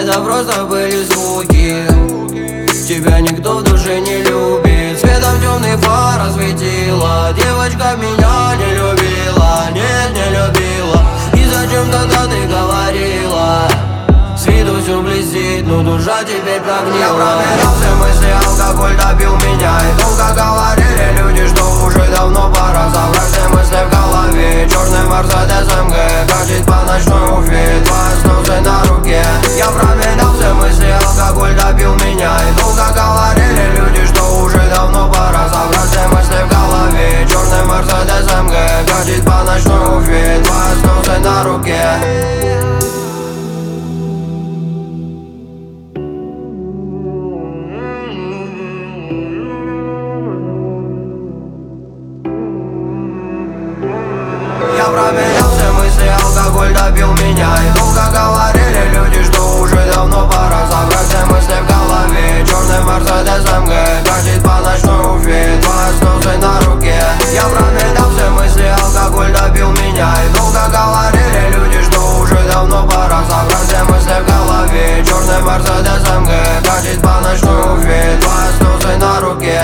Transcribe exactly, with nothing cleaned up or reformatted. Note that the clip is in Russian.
Это просто были звуки. Тебя никто в душе не любит. Светом темный фар осветила. Девочка меня не любила, нет, не любила. И зачем тогда ты говорила? С виду все блестит, но душа теперь прогнила. Я проверял все мысли, алкоголь добил меня. И долго говорили люди, что уже давно пора забрать все мысли в голове. Черный Мерседес эм гэ катит по ночной Уфе, твоя слезы на руке. Я проверял все мысли, алкоголь добил меня. И долго говорили люди, что уже давно пора забрать все мысли в голове. Черный Мерседес эм гэ катит по ночной Уфе, твоя слезы на руке. Я проверял все мысли, алкоголь добил меня. И долго говорили люди, что уже давно пора забрать все мысли в голове. Черный Мерседес эм гэ катит по ночной Уфе, твоя слезы на руке. Я проверял все мысли, алкоголь добил меня. И долго говорили люди, что уже давно пора забрать все мысли в голове. Черный Мерседес эм гэ катит по ночной Уфе, твоя слезы на руке.